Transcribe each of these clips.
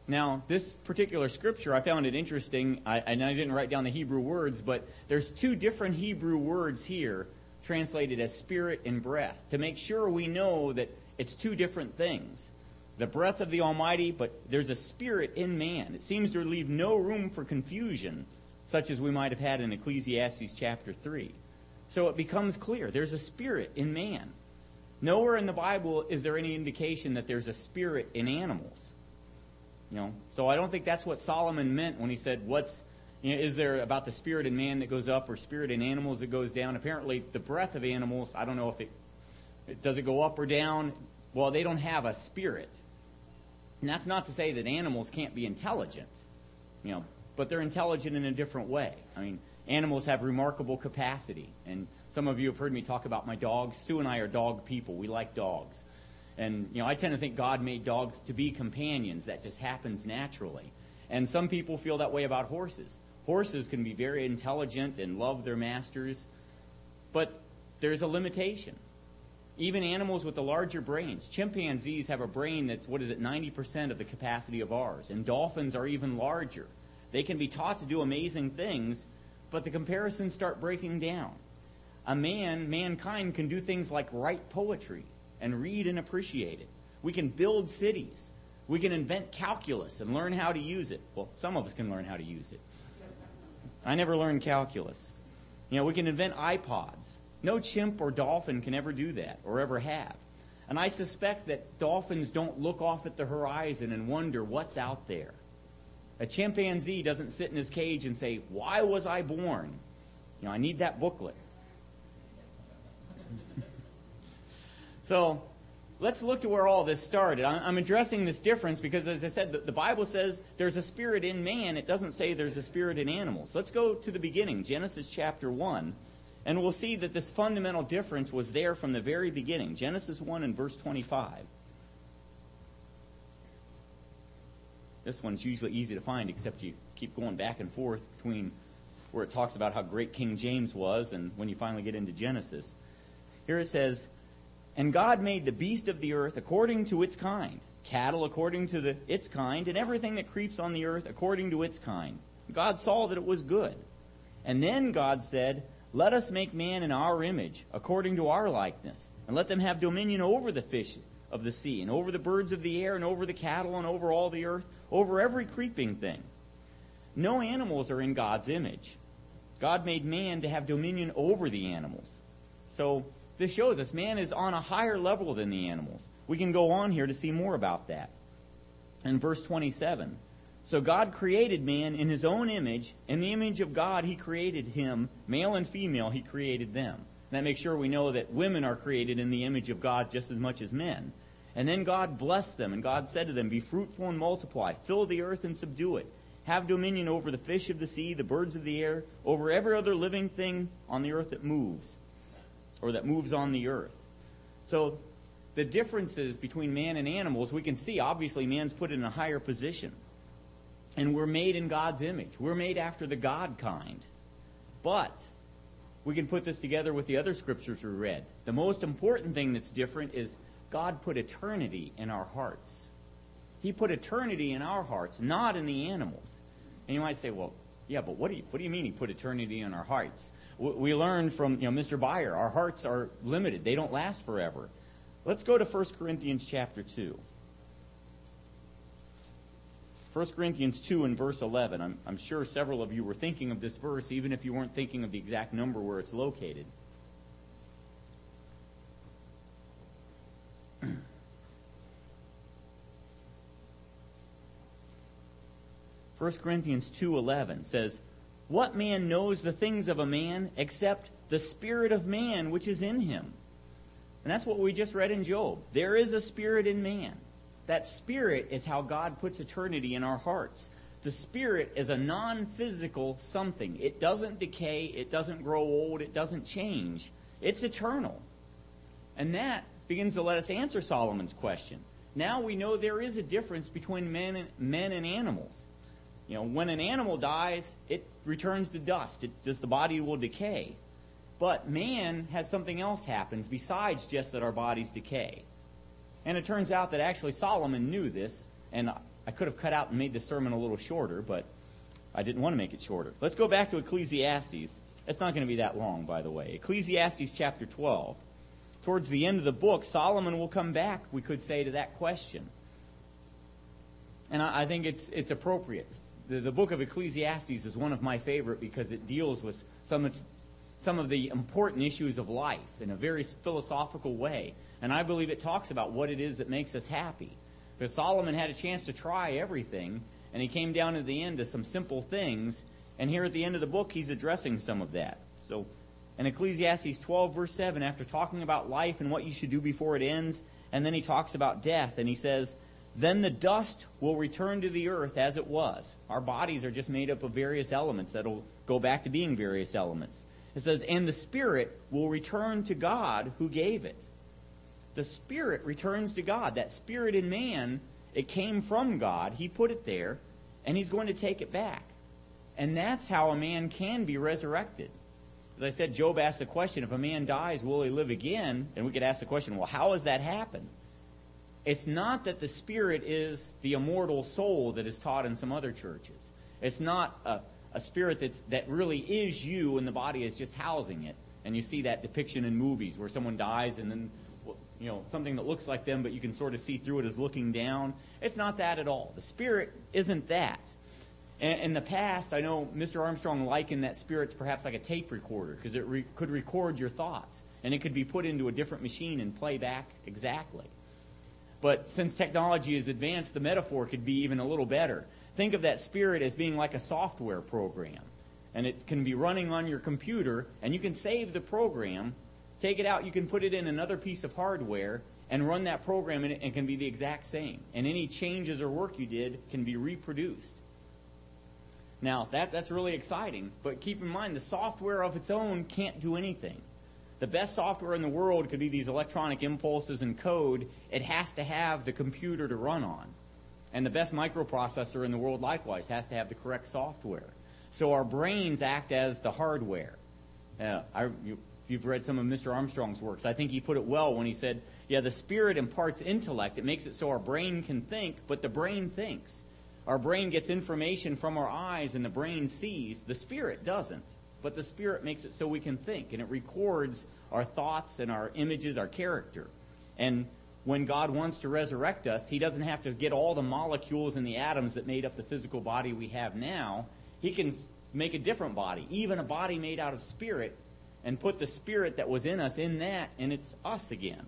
Now, this particular scripture, I found it interesting, and I didn't write down the Hebrew words, but there's two different Hebrew words here translated as spirit and breath, to make sure we know that it's two different things. The breath of the Almighty, but there's a spirit in man. It seems to leave no room for confusion, such as we might have had in Ecclesiastes chapter 3. So it becomes clear, there's a spirit in man. Nowhere in the Bible is there any indication that there's a spirit in animals. So I don't think that's what Solomon meant when he said, is there about the spirit in man that goes up or spirit in animals that goes down? Apparently, the breath of animals, I don't know if does it go up or down? Well, they don't have a spirit. And that's not to say that animals can't be intelligent, but they're intelligent in a different way. I mean, animals have remarkable capacity. And some of you have heard me talk about my dogs. Sue and I are dog people. We like dogs. And, I tend to think God made dogs to be companions. That just happens naturally. And some people feel that way about horses. Horses can be very intelligent and love their masters, but there's a limitation. Even animals with the larger brains. Chimpanzees have a brain that's, 90% of the capacity of ours. And dolphins are even larger. They can be taught to do amazing things, but the comparisons start breaking down. Mankind can do things like write poetry and read and appreciate it. We can build cities. We can invent calculus and learn how to use it. Well, some of us can learn how to use it. I never learned calculus. We can invent iPods. No chimp or dolphin can ever do that or ever have. And I suspect that dolphins don't look off at the horizon and wonder what's out there. A chimpanzee doesn't sit in his cage and say, "Why was I born? I need that booklet." So let's look to where all this started. I'm addressing this difference because, as I said, the Bible says there's a spirit in man. It doesn't say there's a spirit in animals. Let's go to the beginning, Genesis chapter 1, and we'll see that this fundamental difference was there from the very beginning. Genesis 1 and verse 25. This one's usually easy to find, except you keep going back and forth between where it talks about how great King James was and when you finally get into Genesis. Here it says, "And God made the beast of the earth according to its kind, cattle according to its kind, and everything that creeps on the earth according to its kind. God saw that it was good. And then God said, Let us make man in our image, according to our likeness, and let them have dominion over the fish of the sea, and over the birds of the air, and over the cattle, and over all the earth, over every creeping thing." No animals are in God's image. God made man to have dominion over the animals. So this shows us man is on a higher level than the animals. We can go on here to see more about that. In verse 27, "So God created man in his own image. In the image of God he created him. Male and female he created them." And that makes sure we know that women are created in the image of God just as much as men. "And then God blessed them, and God said to them, Be fruitful and multiply, fill the earth and subdue it. Have dominion over the fish of the sea, the birds of the air, over every other living thing on the earth that moves, or that moves on the earth." So the differences between man and animals, we can see, obviously, man's put in a higher position. And we're made in God's image. We're made after the God kind. But we can put this together with the other scriptures we read. The most important thing that's different is God put eternity in our hearts. He put eternity in our hearts, not in the animals. And you might say, well, yeah, but what do you mean he put eternity in our hearts? We learned from Mr. Byer, our hearts are limited. They don't last forever. Let's go to 1 Corinthians chapter 2. 1 Corinthians 2 and verse 11. I'm sure several of you were thinking of this verse, even if you weren't thinking of the exact number where it's located. 1 Corinthians 2:11 says, "What man knows the things of a man except the spirit of man which is in him?" And that's what we just read in Job. There is a spirit in man. That spirit is how God puts eternity in our hearts. The spirit is a non-physical something. It doesn't decay. It doesn't grow old. It doesn't change. It's eternal. And that begins to let us answer Solomon's question. Now we know there is a difference between men and animals. When an animal dies, it returns to dust. The body will decay. But man has something else happens besides just that our bodies decay. And it turns out that actually Solomon knew this, and I could have cut out and made the sermon a little shorter, but I didn't want to make it shorter. Let's go back to Ecclesiastes. It's not going to be that long, by the way. Ecclesiastes chapter 12. Towards the end of the book, Solomon will come back, we could say, to that question. And I think it's appropriate. The book of Ecclesiastes is one of my favorite because it deals with some of the important issues of life in a very philosophical way. And I believe it talks about what it is that makes us happy. Because Solomon had a chance to try everything, and he came down at the end to some simple things. And here at the end of the book, he's addressing some of that. So in Ecclesiastes 12, verse 7, after talking about life and what you should do before it ends, and then he talks about death, and he says, "Then the dust will return to the earth as it was." Our bodies are just made up of various elements that will go back to being various elements. It says, "And the spirit will return to God who gave it." The spirit returns to God. That spirit in man, it came from God. He put it there, and he's going to take it back. And that's how a man can be resurrected. As I said, Job asked the question, if a man dies, will he live again? And we could ask the question, well, how does that happen? It's not that the spirit is the immortal soul that is taught in some other churches. It's not a spirit that really is you and the body is just housing it. And you see that depiction in movies where someone dies and then, something that looks like them, but you can sort of see through it as looking down. It's not that at all. The spirit isn't that. In the past, I know Mr. Armstrong likened that spirit to perhaps like a tape recorder because it could record your thoughts. And it could be put into a different machine and play back exactly. But since technology is advanced, the metaphor could be even a little better. Think of that spirit as being like a software program. And it can be running on your computer, and you can save the program, take it out, you can put it in another piece of hardware, and run that program, and it can be the exact same. And any changes or work you did can be reproduced. Now, that's really exciting, but keep in mind, the software of its own can't do anything. The best software in the world could be these electronic impulses and code. It has to have the computer to run on. And the best microprocessor in the world, likewise, has to have the correct software. So our brains act as the hardware. If you've read some of Mr. Armstrong's works, I think he put it well when he said, the spirit imparts intellect. It makes it so our brain can think, but the brain thinks. Our brain gets information from our eyes and the brain sees. The spirit doesn't. But the spirit makes it so we can think, and it records our thoughts and our images, our character. And when God wants to resurrect us, he doesn't have to get all the molecules and the atoms that made up the physical body we have now. He can make a different body, even a body made out of spirit, and put the spirit that was in us in that, and it's us again.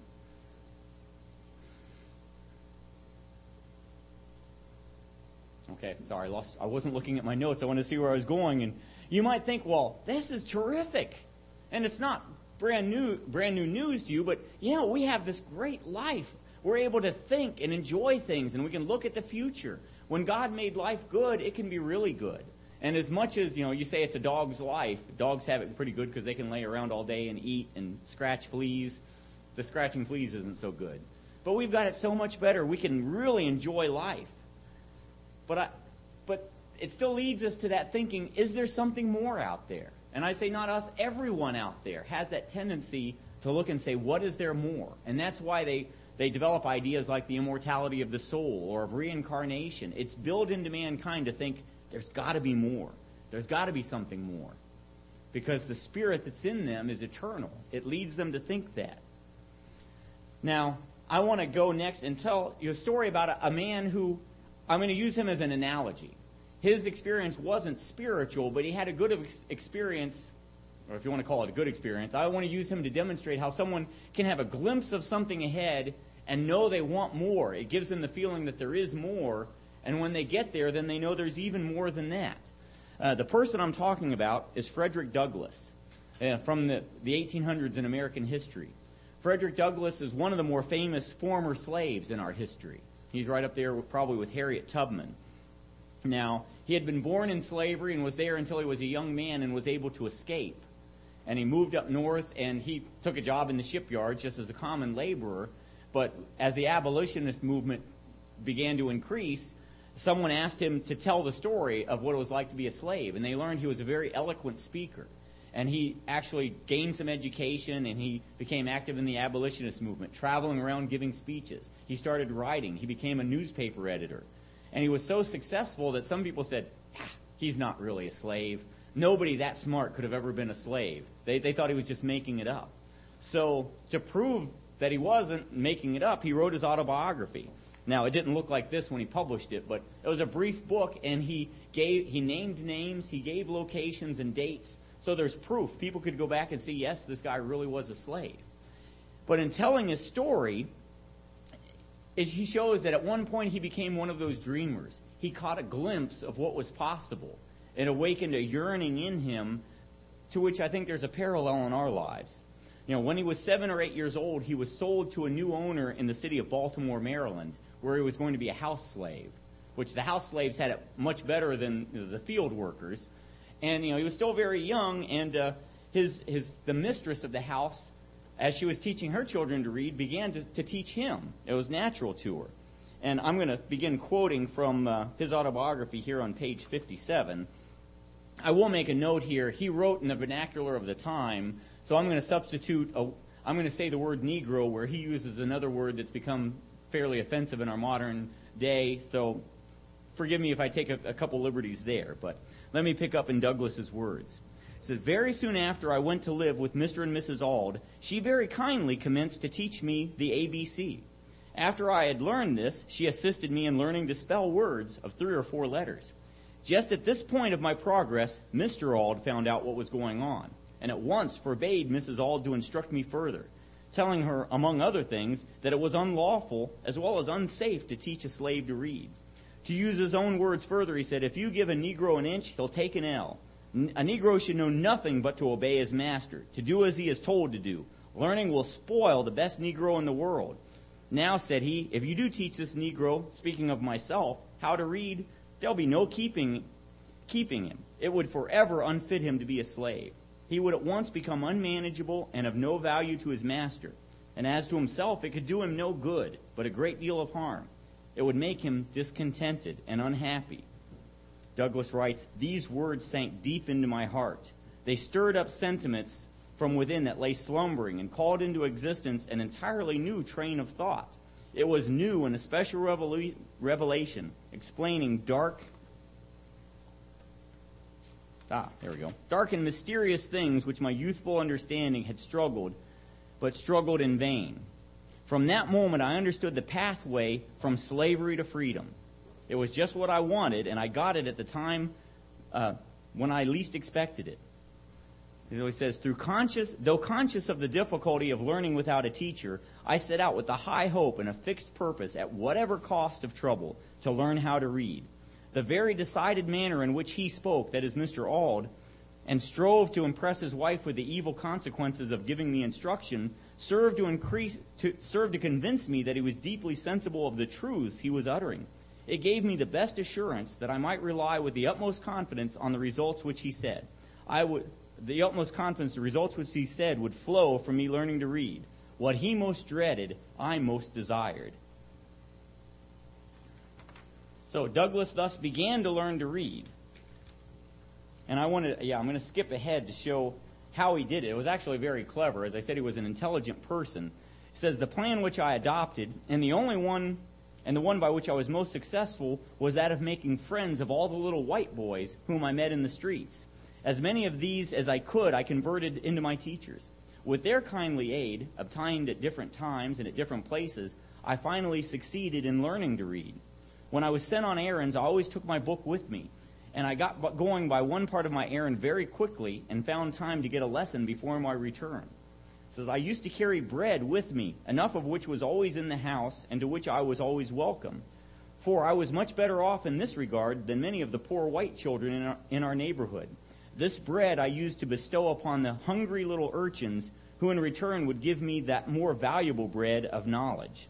Okay, sorry, I wasn't looking at my notes. I wanted to see where I was going. And you might think, well, this is terrific. And it's not brand new news to you, but, we have this great life. We're able to think and enjoy things, and we can look at the future. When God made life good, it can be really good. And as much as, you say it's a dog's life, dogs have it pretty good because they can lay around all day and eat and scratch fleas. The scratching fleas isn't so good. But we've got it so much better. We can really enjoy life. But it still leads us to that thinking, is there something more out there? And I say not us, everyone out there has that tendency to look and say, what is there more? And that's why they develop ideas like the immortality of the soul or of reincarnation. It's built into mankind to think, there's got to be more. There's got to be something more. Because the spirit that's in them is eternal. It leads them to think that. Now, I want to go next and tell you a story about a man who, I'm going to use him as an analogy. His experience wasn't spiritual, but he had a good experience, or if you want to call it a good experience, I want to use him to demonstrate how someone can have a glimpse of something ahead and know they want more. It gives them the feeling that there is more, and when they get there, then they know there's even more than that. The person I'm talking about is Frederick Douglass, from the 1800s in American history. Frederick Douglass is one of the more famous former slaves in our history. He's right up there probably with Harriet Tubman. Now, he had been born in slavery and was there until he was a young man and was able to escape. And he moved up north and he took a job in the shipyards just as a common laborer. But as the abolitionist movement began to increase, someone asked him to tell the story of what it was like to be a slave. And they learned he was a very eloquent speaker. And he actually gained some education, and he became active in the abolitionist movement, traveling around giving speeches. He started writing. He became a newspaper editor. And he was so successful that some people said, he's not really a slave. Nobody that smart could have ever been a slave. They thought he was just making it up. So to prove that he wasn't making it up, he wrote his autobiography. Now, it didn't look like this when he published it, but it was a brief book, and he named names, he gave locations and dates, so there's proof. People could go back and see, yes, this guy really was a slave. But in telling his story, he shows that at one point he became one of those dreamers. He caught a glimpse of what was possible. It awakened a yearning in him, to which I think there's a parallel in our lives. You know, when he was 7 or 8 years old, he was sold to a new owner in the city of Baltimore, Maryland, where he was going to be a house slave, which the house slaves had it much better than the field workers. And, he was still very young, and the mistress of the house, as she was teaching her children to read, began to teach him. It was natural to her. And I'm going to begin quoting from his autobiography here on page 57. I will make a note here. He wrote in the vernacular of the time, so I'm going to substitute, I'm going to say the word Negro where he uses another word that's become fairly offensive in our modern day. So forgive me if I take a couple liberties there, but let me pick up in Douglas's words. It says, very soon after I went to live with Mr. and Mrs. Auld, she very kindly commenced to teach me the ABC. After I had learned this, she assisted me in learning to spell words of 3 or 4 letters. Just at this point of my progress, Mr. Auld found out what was going on, and at once forbade Mrs. Auld to instruct me further, telling her, among other things, that it was unlawful as well as unsafe to teach a slave to read. To use his own words further, he said, if you give a Negro an inch, he'll take an ell. A Negro should know nothing but to obey his master, to do as he is told to do. Learning will spoil the best Negro in the world. Now, said he, if you do teach this Negro, speaking of myself, how to read, there'll be no keeping him. It would forever unfit him to be a slave. He would at once become unmanageable and of no value to his master. And as to himself, it could do him no good, but a great deal of harm. It would make him discontented and unhappy. Douglas writes, these words sank deep into my heart. They stirred up sentiments from within that lay slumbering and called into existence an entirely new train of thought. It was new and a special revelation explaining dark and mysterious things which my youthful understanding had struggled in vain. From that moment, I understood the pathway from slavery to freedom. It was just what I wanted, and I got it at the time when I least expected it. So he says, though conscious of the difficulty of learning without a teacher, I set out with a high hope and a fixed purpose, at whatever cost of trouble, to learn how to read. The very decided manner in which he spoke, that is Mr. Auld, and strove to impress his wife with the evil consequences of giving me instruction, served to convince me that he was deeply sensible of the truths he was uttering. It gave me the best assurance that I might rely with the utmost confidence on the results which he said. The utmost confidence the results which he said would flow from me learning to read. What he most dreaded, I most desired. So Douglas thus began to learn to read. And I'm going to skip ahead to show how he did it. It was actually very clever. As I said, he was an intelligent person. He says, the plan which I adopted, and the one by which I was most successful, was that of making friends of all the little white boys whom I met in the streets. As many of these as I could, I converted into my teachers. With their kindly aid, obtained at different times and at different places, I finally succeeded in learning to read. When I was sent on errands, I always took my book with me, and I got going by one part of my errand very quickly and found time to get a lesson before my return. It says, I used to carry bread with me, enough of which was always in the house, and to which I was always welcome. For I was much better off in this regard than many of the poor white children in our neighborhood. This bread I used to bestow upon the hungry little urchins, who in return would give me that more valuable bread of knowledge.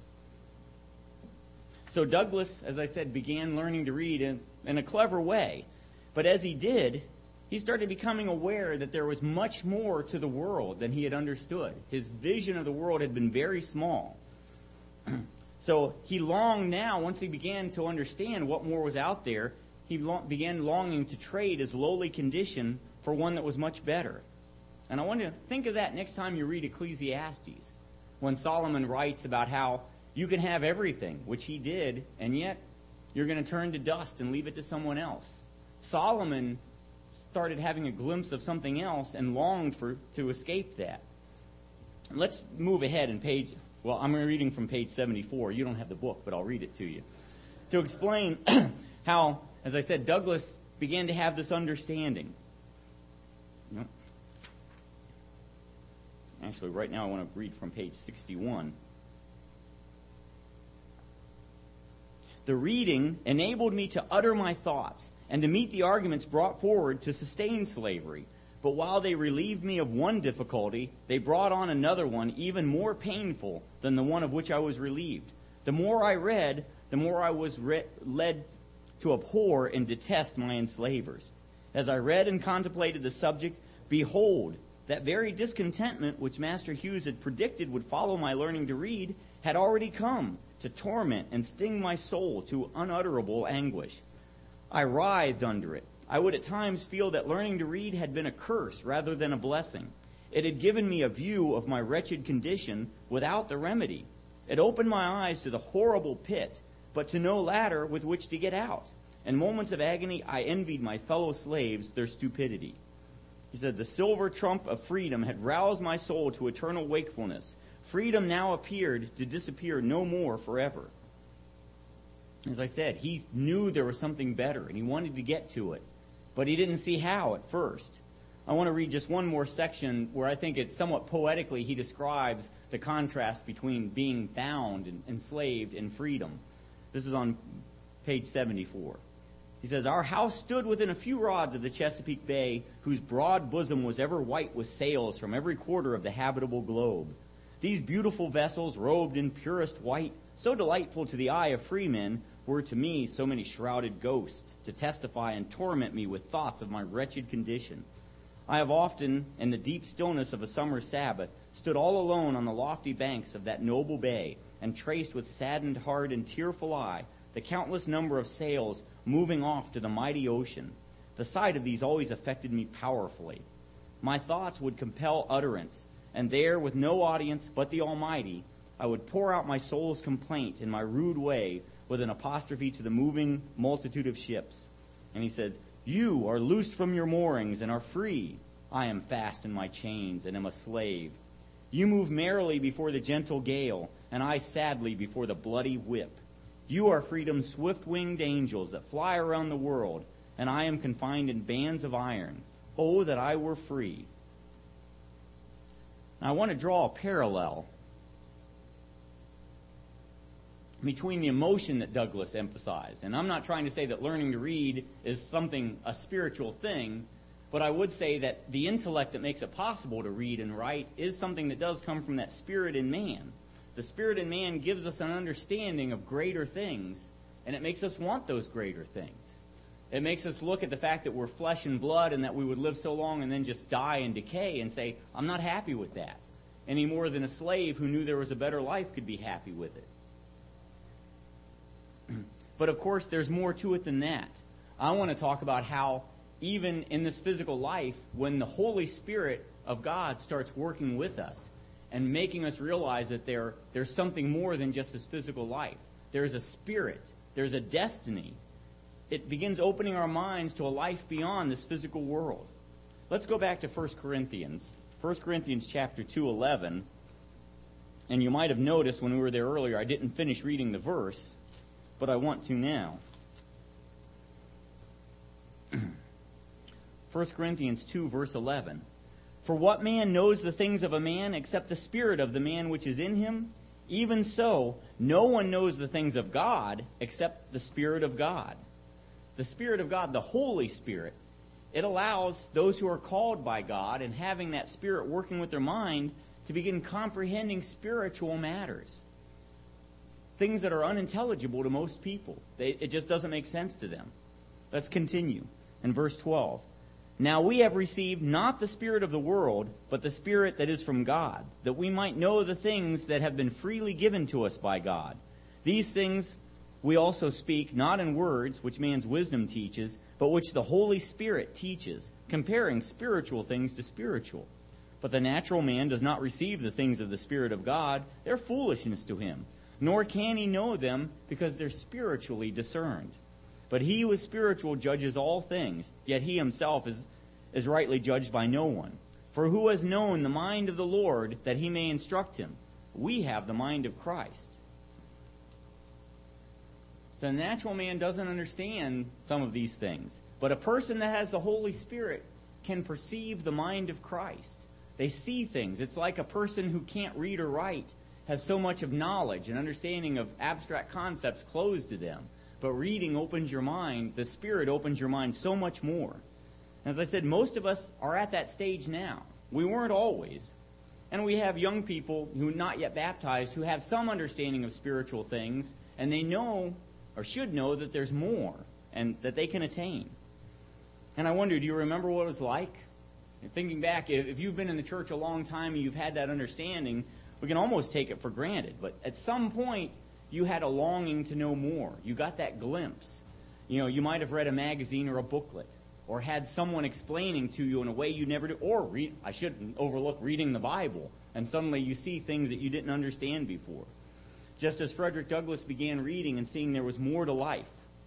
So Douglas, as I said, began learning to read in a clever way. But as he did, he started becoming aware that there was much more to the world than he had understood. His vision of the world had been very small. So he longed now, once he began to understand what more was out there, he began longing to trade his lowly condition for one that was much better. And I want you to think of that next time you read Ecclesiastes, when Solomon writes about how you can have everything, which he did, and yet You're going to turn to dust and leave it to someone else. Solomon started having a glimpse of something else and longed to escape that. Let's move ahead in I'm reading from page 74. You don't have the book, but I'll read it to you. To explain how, as I said, Douglas began to have this understanding. Actually, right now I want to read from page 61. The reading enabled me to utter my thoughts and to meet the arguments brought forward to sustain slavery. But while they relieved me of one difficulty, they brought on another one even more painful than the one of which I was relieved. The more I read, the more I was led to abhor and detest my enslavers. As I read and contemplated the subject, behold, that very discontentment which Master Hughes had predicted would follow my learning to read had already come to torment and sting my soul to unutterable anguish. I writhed under it. I would at times feel that learning to read had been a curse rather than a blessing. It had given me a view of my wretched condition without the remedy. It opened my eyes to the horrible pit, but to no ladder with which to get out. In moments of agony, I envied my fellow slaves their stupidity. He said, the silver trump of freedom had roused my soul to eternal wakefulness. Freedom now appeared to disappear no more forever. As I said, he knew there was something better, and he wanted to get to it. But he didn't see how at first. I want to read just one more section where I think it's somewhat poetically he describes the contrast between being bound and enslaved and freedom. This is on page 74. He says, our house stood within a few rods of the Chesapeake Bay, whose broad bosom was ever white with sails from every quarter of the habitable globe. These beautiful vessels, robed in purest white, so delightful to the eye of freemen, were to me so many shrouded ghosts, to testify and torment me with thoughts of my wretched condition. I have often, in the deep stillness of a summer Sabbath, stood all alone on the lofty banks of that noble bay, and traced with saddened heart and tearful eye the countless number of sails moving off to the mighty ocean. The sight of these always affected me powerfully. My thoughts would compel utterance, and there, with no audience but the Almighty, I would pour out my soul's complaint in my rude way with an apostrophe to the moving multitude of ships. And he said, you are loosed from your moorings and are free. I am fast in my chains and am a slave. You move merrily before the gentle gale, and I sadly before the bloody whip. You are freedom's swift-winged angels that fly around the world, and I am confined in bands of iron. Oh, that I were free. Now, I want to draw a parallel between the emotion that Douglas emphasized. And I'm not trying to say that learning to read is a spiritual thing, but I would say that the intellect that makes it possible to read and write is something that does come from that spirit in man. The spirit in man gives us an understanding of greater things, and it makes us want those greater things. It makes us look at the fact that we're flesh and blood and that we would live so long and then just die and decay and say, I'm not happy with that, any more than a slave who knew there was a better life could be happy with it. But of course, there's more to it than that. I want to talk about how even in this physical life, when the Holy Spirit of God starts working with us and making us realize that there's something more than just this physical life. There's a spirit. There's a destiny. It begins opening our minds to a life beyond this physical world. Let's go back to 1 Corinthians. 1 Corinthians chapter 2:11. And you might have noticed when we were there earlier, I didn't finish reading the verse, but I want to now. 1 Corinthians 2, verse 11. For what man knows the things of a man except the spirit of the man which is in him? Even so, no one knows the things of God except the Spirit of God. The Spirit of God, the Holy Spirit, it allows those who are called by God and having that Spirit working with their mind to begin comprehending spiritual matters. Things that are unintelligible to most people. It just doesn't make sense to them. Let's continue. In verse 12. Now we have received not the spirit of the world, but the Spirit that is from God, that we might know the things that have been freely given to us by God. These things we also speak, not in words which man's wisdom teaches, but which the Holy Spirit teaches, comparing spiritual things to spiritual. But the natural man does not receive the things of the Spirit of God. They're foolishness to him, nor can he know them, because they're spiritually discerned. But he who is spiritual judges all things, yet he himself is rightly judged by no one. For who has known the mind of the Lord, that he may instruct him? We have the mind of Christ. So the natural man doesn't understand some of these things. But a person that has the Holy Spirit can perceive the mind of Christ. They see things. It's like a person who can't read or write has so much of knowledge and understanding of abstract concepts closed to them. But reading opens your mind. The Spirit opens your mind so much more. As I said, most of us are at that stage now. We weren't always. And we have young people who are not yet baptized who have some understanding of spiritual things, and they know or should know that there's more and that they can attain. And I wonder, do you remember what it was like? Thinking back, if you've been in the church a long time and you've had that understanding, we can almost take it for granted. But at some point, you had a longing to know more. You got that glimpse. You might have read a magazine or a booklet, or had someone explaining to you in a way you never do. Or I shouldn't overlook reading the Bible, and suddenly you see things that you didn't understand before. Just as Frederick Douglass began reading and seeing there was more to life.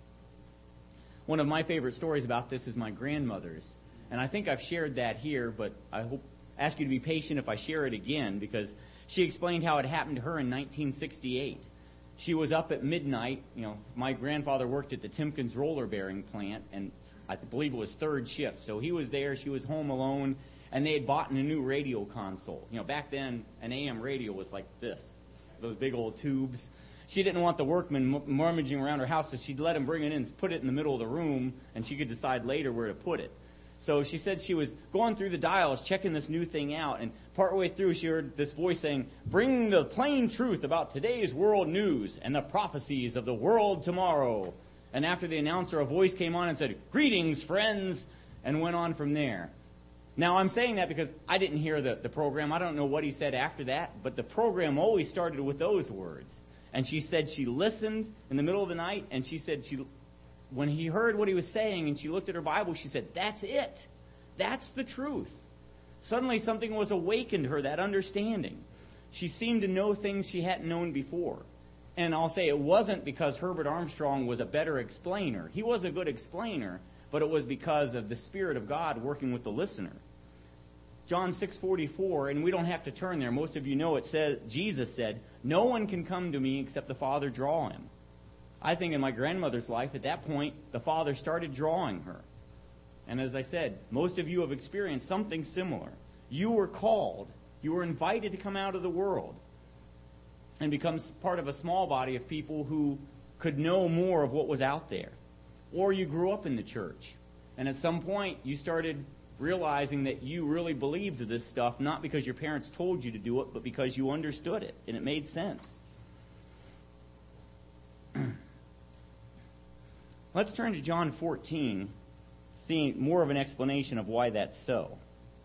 One of my favorite stories about this is my grandmother's. And I think I've shared that here, but I ask you to be patient if I share it again, because she explained how it happened to her in 1968. She was up at midnight. My grandfather worked at the Timkins roller bearing plant, and I believe it was third shift. So he was there, she was home alone, and they had bought a new radio console. Back then, an AM radio was like this, those big old tubes. She didn't want the workman rummaging around her house, so she'd let him bring it in, put it in the middle of the room, and she could decide later where to put it. So she said she was going through the dials, checking this new thing out, and partway through she heard this voice saying, "Bring the plain truth about today's world news and the prophecies of the world tomorrow." And after the announcer, a voice came on and said, "Greetings, friends," and went on from there. Now, I'm saying that because I didn't hear the program. I don't know what he said after that, but the program always started with those words. And she said she listened in the middle of the night, and she said when he heard what he was saying and she looked at her Bible, she said, "That's it. That's the truth." Suddenly something was awakened to her, that understanding. She seemed to know things she hadn't known before. And I'll say it wasn't because Herbert Armstrong was a better explainer. He was a good explainer, but it was because of the Spirit of God working with the listener. John 6:44, and we don't have to turn there. Most of you know it says, Jesus said, "No one can come to me except the Father draw him." I think in my grandmother's life, at that point, the Father started drawing her. And as I said, most of you have experienced something similar. You were called, you were invited to come out of the world and become part of a small body of people who could know more of what was out there. Or you grew up in the church, and at some point you started realizing that you really believed this stuff, not because your parents told you to do it, but because you understood it, and it made sense. Let's turn to John 14, seeing more of an explanation of why that's so.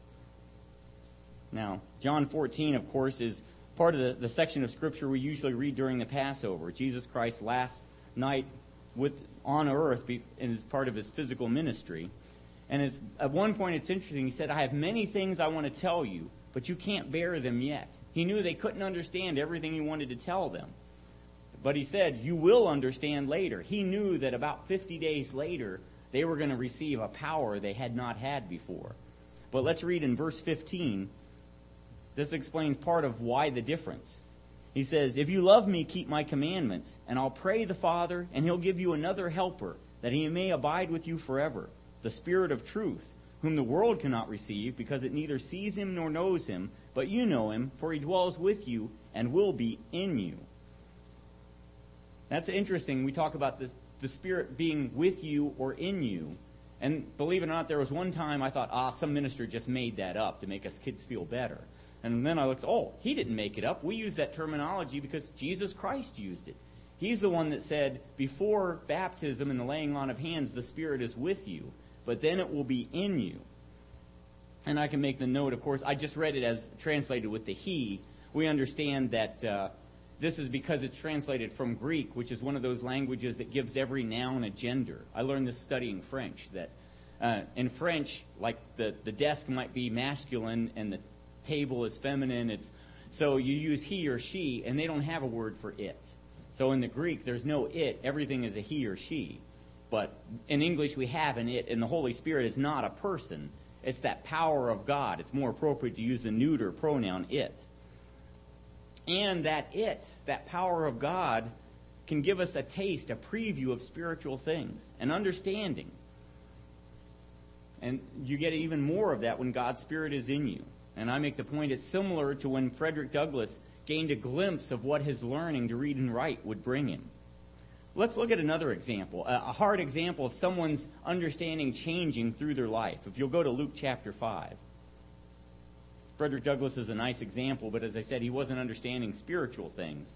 Now, John 14, of course, is part of the section of Scripture we usually read during the Passover. Jesus Christ's last night on earth and as part of his physical ministry. And at one point, it's interesting. He said, "I have many things I want to tell you, but you can't bear them yet." He knew they couldn't understand everything he wanted to tell them. But he said, "You will understand later." He knew that about 50 days later, they were going to receive a power they had not had before. But let's read in verse 15. This explains part of why the difference. He says, "If you love me, keep my commandments, and I'll pray the Father, and he'll give you another helper, that he may abide with you forever, the Spirit of truth, whom the world cannot receive, because it neither sees him nor knows him, but you know him, for he dwells with you and will be in you." That's interesting. We talk about the Spirit being with you or in you. And believe it or not, there was one time I thought, some minister just made that up to make us kids feel better. And then I looked, he didn't make it up. We use that terminology because Jesus Christ used it. He's the one that said, before baptism and the laying on of hands, the Spirit is with you, but then it will be in you. And I can make the note, of course, I just read it as translated with the he. We understand that this is because it's translated from Greek, which is one of those languages that gives every noun a gender. I learned this studying French, that in French, like the desk might be masculine and the table is feminine. So you use he or she, and they don't have a word for it. So in the Greek, there's no it. Everything is a he or she. But in English, we have an it, and the Holy Spirit is not a person. It's that power of God. It's more appropriate to use the neuter pronoun it. And that it, that power of God, can give us a taste, a preview of spiritual things, an understanding. And you get even more of that when God's Spirit is in you. And I make the point it's similar to when Frederick Douglass gained a glimpse of what his learning to read and write would bring him. Let's look at another example, a hard example of someone's understanding changing through their life. If you'll go to Luke chapter 5. Frederick Douglass is a nice example, but as I said, he wasn't understanding spiritual things.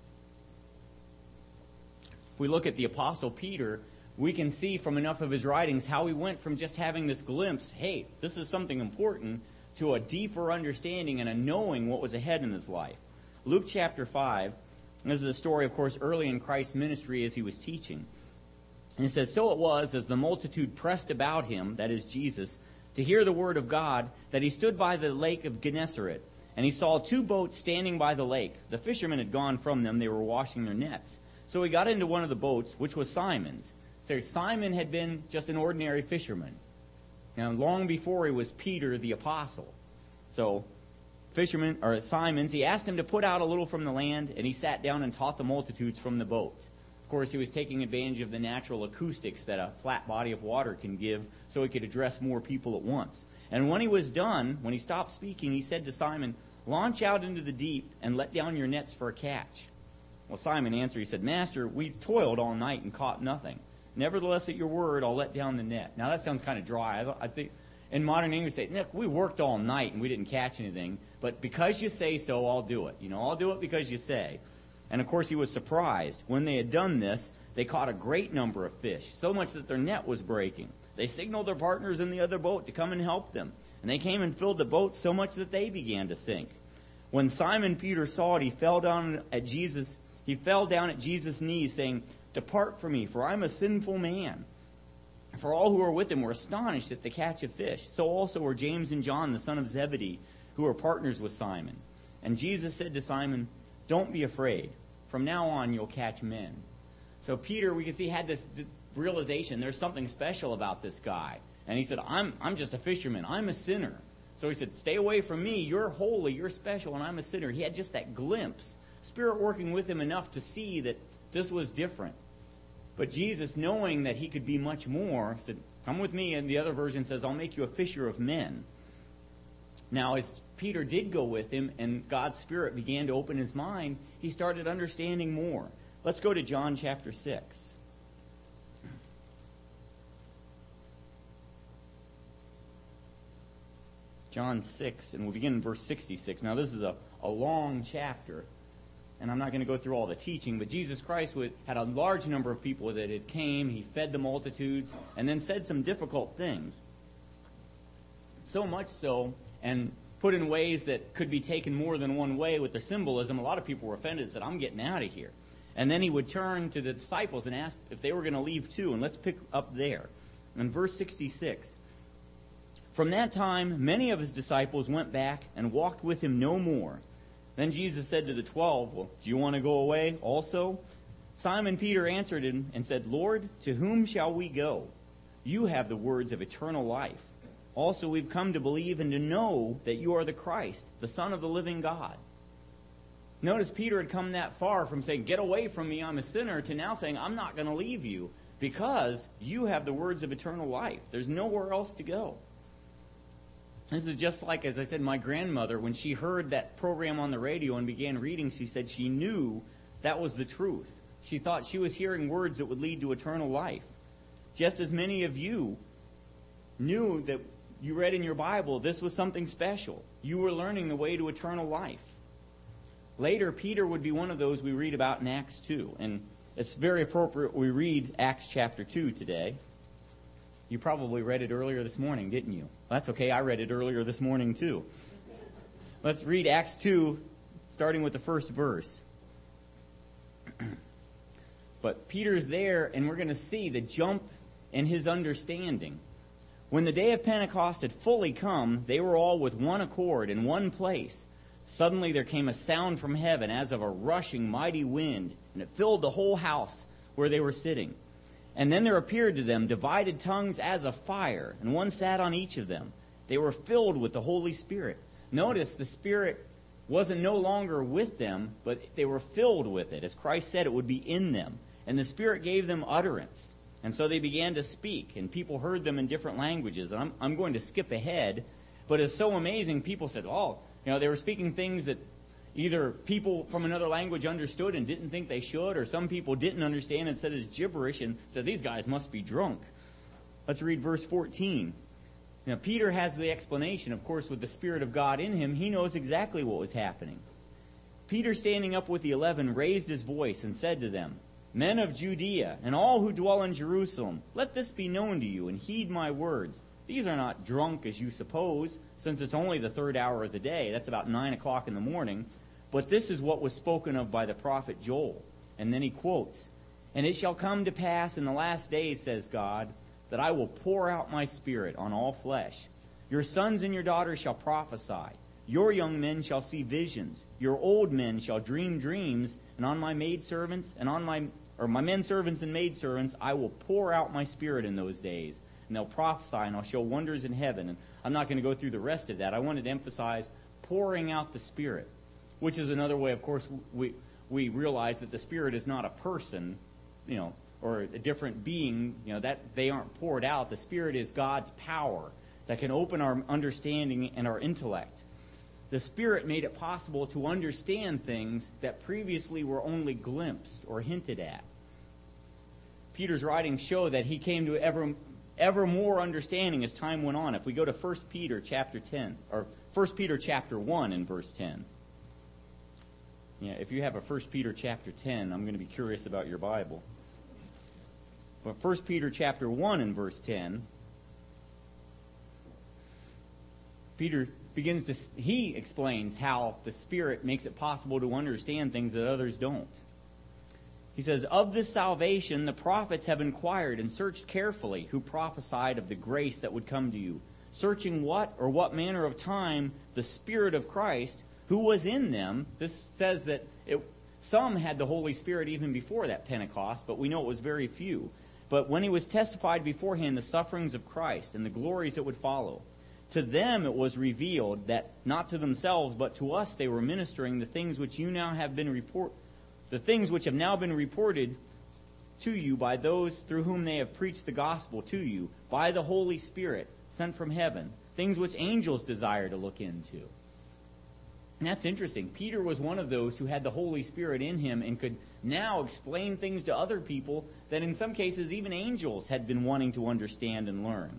If we look at the Apostle Peter, we can see from enough of his writings how he went from just having this glimpse, hey, this is something important, to a deeper understanding and a knowing what was ahead in his life. Luke chapter 5, this is a story, of course, early in Christ's ministry as he was teaching. And it says, "So it was, as the multitude pressed about him," that is Jesus, "to hear the word of God, that he stood by the lake of Gennesaret. And he saw 2 boats standing by the lake. The fishermen had gone from them. They were washing their nets. So he got into one of the boats, which was Simon's." So Simon had been just an ordinary fisherman. Now, long before he was Peter the apostle. So Simon's, he asked him to put out a little from the land, and he sat down and taught the multitudes from the boat. Of course, he was taking advantage of the natural acoustics that a flat body of water can give so he could address more people at once. And when he was done, when he stopped speaking, he said to Simon, "Launch out into the deep and let down your nets for a catch." Well, Simon answered, he said, "Master, we've toiled all night and caught nothing. Nevertheless, at your word, I'll let down the net." Now, that sounds kind of dry. I think in modern English, say, "Nick, we worked all night and we didn't catch anything. But because you say so, I'll do it. I'll do it because you say." And, of course, he was surprised. When they had done this, they caught a great number of fish, so much that their net was breaking. They signaled their partners in the other boat to come and help them. And they came and filled the boat so much that they began to sink. When Simon Peter saw it, he fell down at Jesus' knees, saying, "Depart from me, for I'm a sinful man." For all who were with him were astonished at the catch of fish. So also were James and John, the son of Zebedee, who were partners with Simon. And Jesus said to Simon, "Don't be afraid. From now on you'll catch men." So Peter, we can see, had this realization, there's something special about this guy. And he said, I'm just a fisherman. I'm a sinner. So he said, "Stay away from me. You're holy. You're special, and I'm a sinner." He had just that glimpse. Spirit working with him enough to see that this was different. But Jesus, knowing that he could be much more, said, "Come with me." And the other version says, "I'll make you a fisher of men." Now, as Peter did go with him and God's Spirit began to open his mind, he started understanding more. Let's go to John chapter 6. John 6, and we'll begin in verse 66. Now, this is a long chapter. And I'm not going to go through all the teaching, but Jesus Christ had a large number of people that had came. He fed the multitudes and then said some difficult things. So much so, and put in ways that could be taken more than one way with the symbolism, a lot of people were offended and said, "I'm getting out of here." And then he would turn to the disciples and ask if they were going to leave too. And let's pick up there. In verse 66, "From that time, many of his disciples went back and walked with him no more. Then Jesus said to the 12, 'Well, do you want to go away also?' Simon Peter answered him and said, 'Lord, to whom shall we go? You have the words of eternal life. Also, we've come to believe and to know that you are the Christ, the Son of the living God.'" Notice Peter had come that far from saying, "Get away from me, I'm a sinner," to now saying, "I'm not going to leave you because you have the words of eternal life. There's nowhere else to go." This is just like, as I said, my grandmother, when she heard that program on the radio and began reading, she said she knew that was the truth. She thought she was hearing words that would lead to eternal life. Just as many of you knew that you read in your Bible this was something special. You were learning the way to eternal life. Later, Peter would be one of those we read about in Acts 2. And it's very appropriate we read Acts chapter 2 today. You probably read it earlier this morning, didn't you? Well, that's okay. I read it earlier this morning too. Let's read Acts 2, starting with the first verse. But Peter's there, and we're going to see the jump in his understanding. "When the day of Pentecost had fully come, they were all with one accord in one place. Suddenly there came a sound from heaven as of a rushing mighty wind, and it filled the whole house where they were sitting. And then there appeared to them divided tongues as of fire, and one sat on each of them. They were filled with the Holy Spirit. Notice the Spirit wasn't no longer with them, but they were filled with it. As Christ said, it would be in them. And the Spirit gave them utterance. And so they began to speak, and people heard them in different languages. And I'm going to skip ahead, but it's so amazing. People said, they were speaking things that either people from another language understood and didn't think they should, or some people didn't understand and said it's gibberish and said, these guys must be drunk. Let's read verse 14. Now, Peter has the explanation. Of course, with the Spirit of God in him, he knows exactly what was happening. Peter, standing up with the 11, raised his voice and said to them, Men of Judea, and all who dwell in Jerusalem, let this be known to you, and heed my words. These are not drunk as you suppose, since it's only the third hour of the day. That's about 9 o'clock in the morning. But this is what was spoken of by the prophet Joel. And then he quotes, And it shall come to pass in the last days, says God, that I will pour out my Spirit on all flesh. Your sons and your daughters shall prophesy. Your young men shall see visions. Your old men shall dream dreams. And on my maidservants and on my men servants and maidservants, I will pour out my Spirit in those days. And they'll prophesy, and I'll show wonders in heaven. And I'm not going to go through the rest of that. I wanted to emphasize pouring out the Spirit, which is another way, of course, we realize that the Spirit is not a person, or a different being, that they aren't poured out. The Spirit is God's power that can open our understanding and our intellect. The Spirit made it possible to understand things that previously were only glimpsed or hinted at. Peter's writings show that he came to ever more understanding as time went on. If we go to 1 Peter chapter 10, or 1 Peter chapter 1 in verse 10. If you have a 1 Peter chapter 10, I'm going to be curious about your Bible. But 1 Peter chapter 1 in verse 10, Peter he explains how the Spirit makes it possible to understand things that others don't. He says, Of this salvation the prophets have inquired and searched carefully, who prophesied of the grace that would come to you, searching what manner of time the Spirit of Christ, who was in them. This says that some had the Holy Spirit even before that Pentecost, but we know it was very few. But when he was testified beforehand the sufferings of Christ and the glories that would follow, to them it was revealed that not to themselves but to us they were ministering the things which have now been reported to you by those through whom they have preached the gospel to you by the Holy Spirit sent from heaven, things which angels desire to look into. And that's interesting. Peter was one of those who had the Holy Spirit in him and could now explain things to other people that in some cases even angels had been wanting to understand and learn.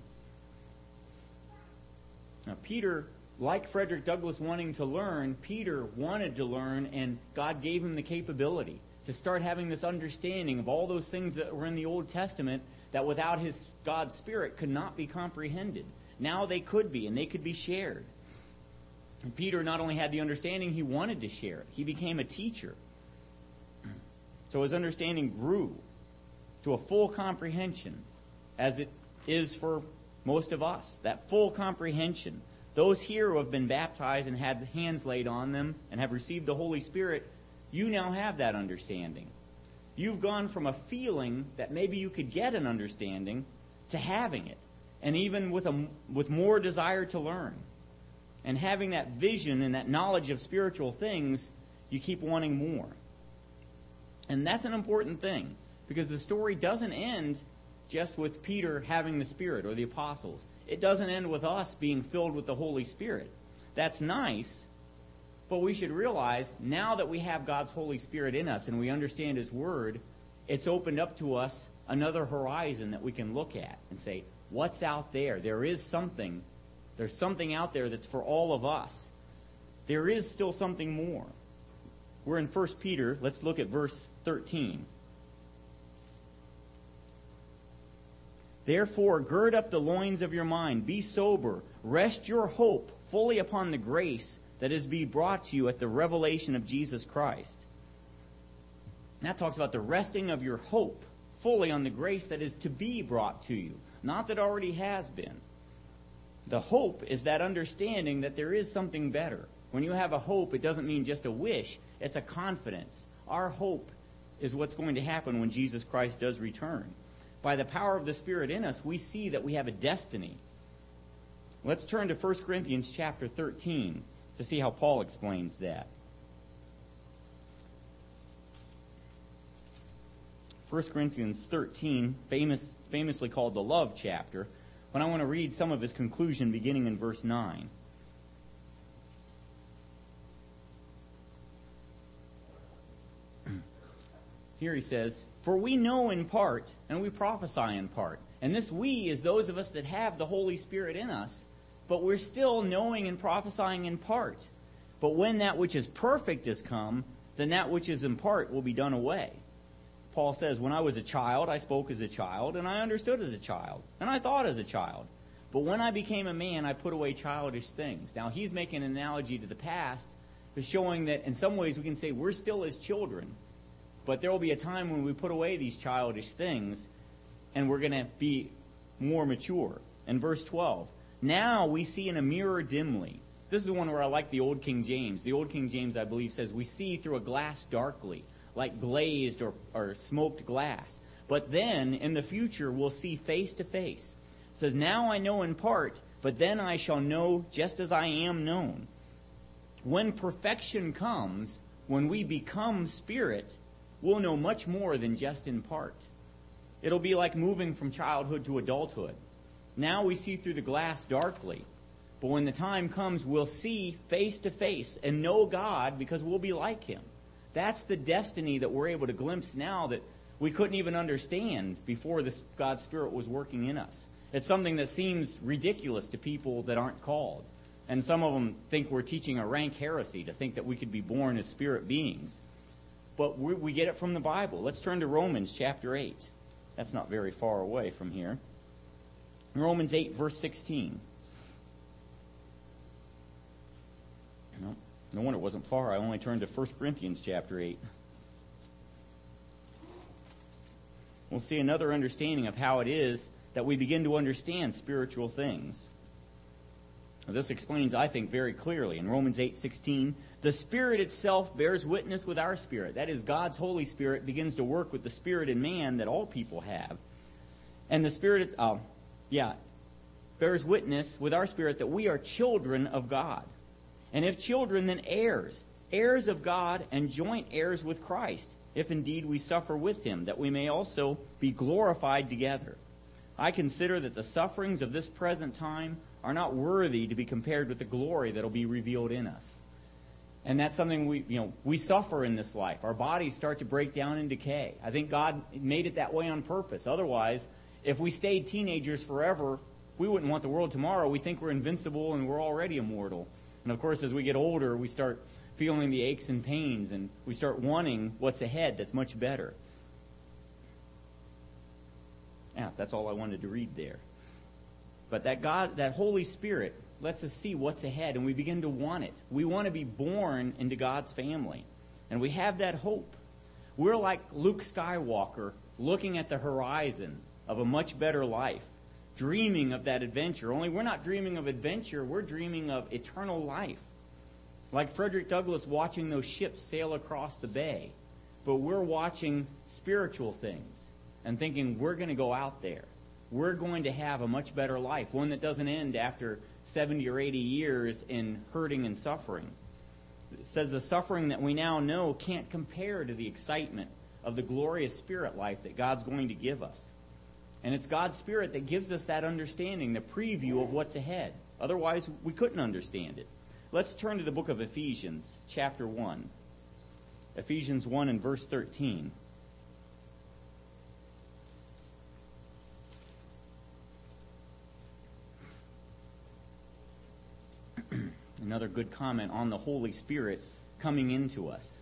Now, Peter, like Frederick Douglass wanting to learn, Peter wanted to learn, and God gave him the capability to start having this understanding of all those things that were in the Old Testament that without God's Spirit could not be comprehended. Now they could be, and they could be shared. And Peter not only had the understanding, he wanted to share it. He became a teacher. So his understanding grew to a full comprehension, as it is for most of us. That full comprehension. Those here who have been baptized and had hands laid on them and have received the Holy Spirit, you now have that understanding. You've gone from a feeling that maybe you could get an understanding to having it, and even with more desire to learn. And having that vision and that knowledge of spiritual things, you keep wanting more. And that's an important thing, because the story doesn't end just with Peter having the Spirit or the apostles. It doesn't end with us being filled with the Holy Spirit. That's nice, but we should realize now that we have God's Holy Spirit in us and we understand His Word, it's opened up to us another horizon that we can look at and say, what's out there? There's something out there that's for all of us. There is still something more. We're in 1 Peter. Let's look at verse 13. Therefore, gird up the loins of your mind. Be sober. Rest your hope fully upon the grace that is to be brought to you at the revelation of Jesus Christ. And that talks about the resting of your hope fully on the grace that is to be brought to you. Not that already has been. The hope is that understanding that there is something better. When you have a hope, it doesn't mean just a wish. It's a confidence. Our hope is what's going to happen when Jesus Christ does return. By the power of the Spirit in us, we see that we have a destiny. Let's turn to 1 Corinthians chapter 13 to see how Paul explains that. 1 Corinthians 13, famously called the love chapter, but I want to read some of his conclusion beginning in verse 9. Here he says, "For we know in part, and we prophesy in part." And this "we" is those of us that have the Holy Spirit in us, but we're still knowing and prophesying in part. But when that which is perfect is come, then that which is in part will be done away. Paul says, when I was a child, I spoke as a child, and I understood as a child, and I thought as a child. But when I became a man, I put away childish things. Now, he's making an analogy to the past, but showing that in some ways we can say we're still as children, but there will be a time when we put away these childish things, and we're going to be more mature. In verse 12, "Now we see in a mirror dimly." This is one where I like the Old King James. The Old King James, I believe, says, "We see through a glass darkly," like glazed or smoked glass. But then, in the future, we'll see face to face. It says, "Now I know in part, but then I shall know just as I am known." When perfection comes, when we become spirit, we'll know much more than just in part. It'll be like moving from childhood to adulthood. Now we see through the glass darkly. But when the time comes, we'll see face to face and know God because we'll be like Him. That's the destiny that we're able to glimpse now that we couldn't even understand before God's Spirit was working in us. It's something that seems ridiculous to people that aren't called. And some of them think we're teaching a rank heresy to think that we could be born as spirit beings. But we get it from the Bible. Let's turn to Romans chapter 8. That's not very far away from here. Romans 8, verse 16. No wonder it wasn't far. I only turned to 1 Corinthians chapter 8. We'll see another understanding of how it is that we begin to understand spiritual things. This explains, I think, very clearly. In Romans 8:16, "The Spirit itself bears witness with our spirit." That is, God's Holy Spirit begins to work with the Spirit in man that all people have. And the Spirit, bears witness with our spirit that we are children of God. And if children, then heirs, heirs of God and joint heirs with Christ, if indeed we suffer with Him, that we may also be glorified together. I consider that the sufferings of this present time are not worthy to be compared with the glory that will be revealed in us. And that's something we suffer in this life. Our bodies start to break down and decay. I think God made it that way on purpose. Otherwise, if we stayed teenagers forever, we wouldn't want the world tomorrow. We think we're invincible and we're already immortal. And of course, as we get older, we start feeling the aches and pains, and we start wanting what's ahead that's much better. Yeah, that's all I wanted to read there. But that Holy Spirit lets us see what's ahead, and we begin to want it. We want to be born into God's family, and we have that hope. We're like Luke Skywalker looking at the horizon of a much better life, dreaming of that adventure. Only we're not dreaming of adventure, we're dreaming of eternal life. Like Frederick Douglass watching those ships sail across the bay. But we're watching spiritual things and thinking we're going to go out there. We're going to have a much better life, one that doesn't end after 70 or 80 years in hurting and suffering. It says the suffering that we now know can't compare to the excitement of the glorious spirit life that God's going to give us. And it's God's Spirit that gives us that understanding, the preview of what's ahead. Otherwise, we couldn't understand it. Let's turn to the book of Ephesians, chapter 1. Ephesians 1 and verse 13. Another good comment on the Holy Spirit coming into us.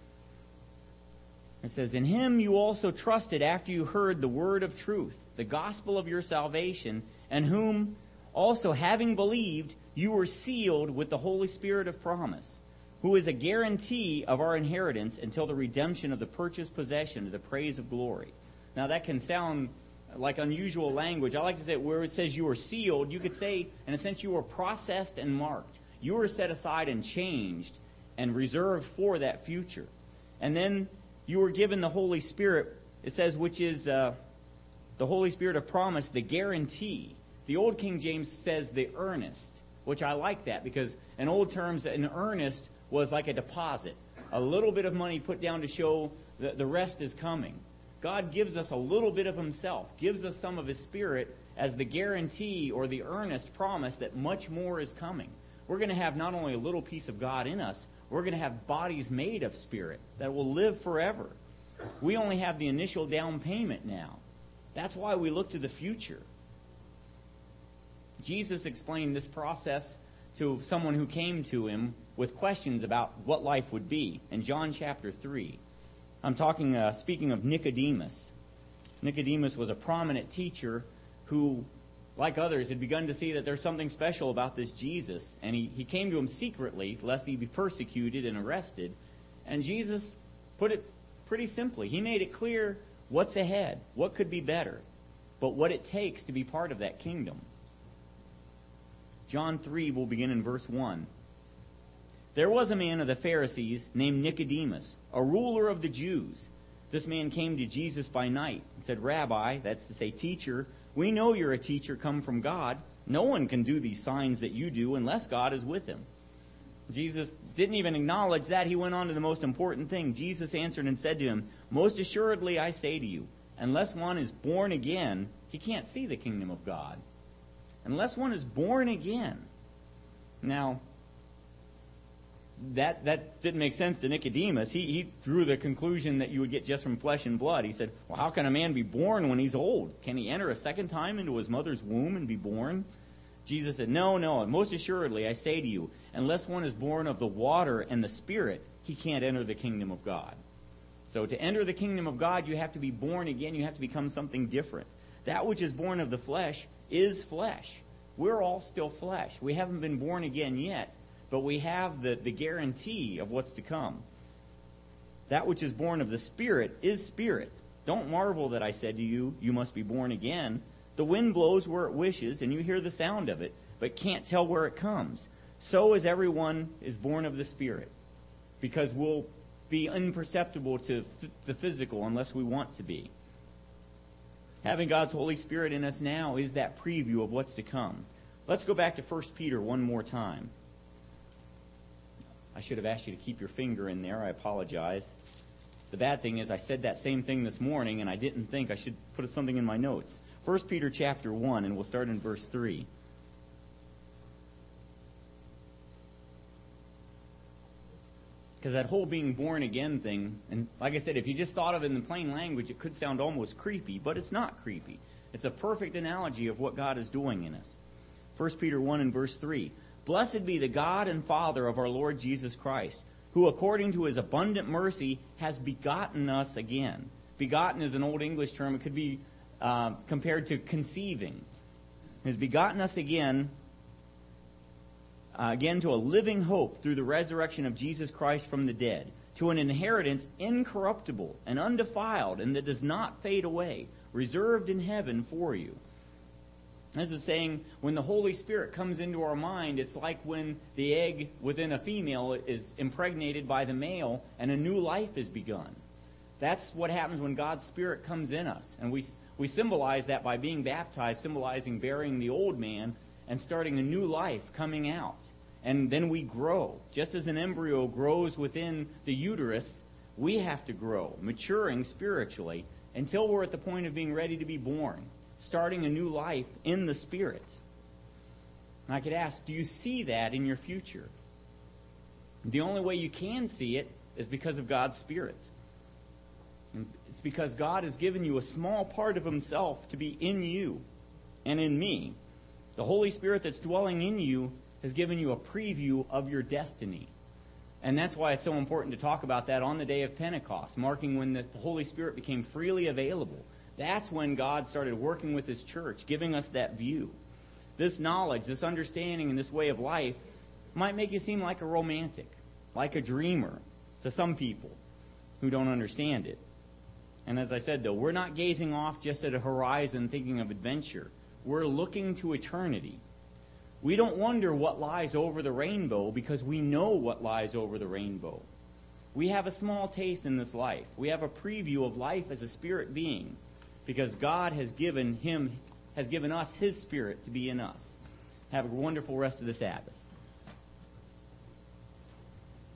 It says, "In Him you also trusted after you heard the word of truth, the gospel of your salvation, and whom also having believed, you were sealed with the Holy Spirit of promise, who is a guarantee of our inheritance until the redemption of the purchased possession to the praise of glory." Now that can sound like unusual language. I like to say where it says you were sealed, you could say, in a sense, you were processed and marked. You were set aside and changed and reserved for that future. And then you were given the Holy Spirit, it says, which is the Holy Spirit of promise, the guarantee. The Old King James says the earnest, which I like that because in old terms, an earnest was like a deposit. A little bit of money put down to show that the rest is coming. God gives us a little bit of himself, gives us some of his Spirit as the guarantee or the earnest promise that much more is coming. We're going to have not only a little piece of God in us, we're going to have bodies made of Spirit that will live forever. We only have the initial down payment now. That's why we look to the future. Jesus explained this process to someone who came to him with questions about what life would be in John chapter 3. I'm speaking of Nicodemus. Nicodemus was a prominent teacher who, like others, had begun to see that there's something special about this Jesus. And he came to him secretly, lest he be persecuted and arrested. And Jesus put it pretty simply. He made it clear what's ahead, what could be better, but what it takes to be part of that kingdom. John 3 will begin in verse 1. There was a man of the Pharisees named Nicodemus, a ruler of the Jews. This man came to Jesus by night and said, Rabbi, that's to say teacher, we know you're a teacher come from God. No one can do these signs that you do unless God is with him. Jesus didn't even acknowledge that. He went on to the most important thing. Jesus answered and said to him, Most assuredly I say to you, unless one is born again, he can't see the kingdom of God. Unless one is born again. Now, that didn't make sense to Nicodemus. He drew the conclusion that you would get just from flesh and blood. He said, well, how can a man be born when he's old? Can he enter a second time into his mother's womb and be born? Jesus said, No, most assuredly I say to you, unless one is born of the water and the Spirit, he can't enter the kingdom of God. So to enter the kingdom of God, you have to be born again. You have to become something different. That which is born of the flesh is flesh. We're all still flesh. We haven't been born again yet, but we have the guarantee of what's to come. That which is born of the Spirit is spirit. Don't marvel that I said to you, you must be born again. The wind blows where it wishes, and you hear the sound of it, but can't tell where it comes. So is everyone is born of the Spirit, because we'll be imperceptible to the physical unless we want to be. Having God's Holy Spirit in us now is that preview of what's to come. Let's go back to 1 Peter one more time. I should have asked you to keep your finger in there. I apologize. The bad thing is I said that same thing this morning, and I didn't think I should put something in my notes. 1 Peter chapter 1, and we'll start in verse 3. Because that whole being born again thing, and like I said, if you just thought of it in the plain language, it could sound almost creepy, but it's not creepy. It's a perfect analogy of what God is doing in us. 1 Peter 1 and verse 3. Blessed be the God and Father of our Lord Jesus Christ, who according to his abundant mercy has begotten us again. Begotten is an old English term. It could be compared to conceiving. Has begotten us again to a living hope through the resurrection of Jesus Christ from the dead, to an inheritance incorruptible and undefiled and that does not fade away, reserved in heaven for you. This is saying when the Holy Spirit comes into our mind, it's like when the egg within a female is impregnated by the male and a new life is begun. That's what happens when God's Spirit comes in us. And we symbolize that by being baptized, symbolizing burying the old man and starting a new life coming out. And then we grow. Just as an embryo grows within the uterus, we have to grow, maturing spiritually until we're at the point of being ready to be born, starting a new life in the Spirit. And I could ask, do you see that in your future? The only way you can see it is because of God's Spirit. And it's because God has given you a small part of himself to be in you and in me. The Holy Spirit that's dwelling in you has given you a preview of your destiny. And that's why it's so important to talk about that on the day of Pentecost, marking when the Holy Spirit became freely available. That's when God started working with his church, giving us that view. This knowledge, this understanding, and this way of life might make you seem like a romantic, like a dreamer to some people who don't understand it. And as I said, though, we're not gazing off just at a horizon thinking of adventure. We're looking to eternity. We don't wonder what lies over the rainbow because we know what lies over the rainbow. We have a small taste in this life. We have a preview of life as a spirit being because God has given us His Spirit to be in us. Have a wonderful rest of the Sabbath.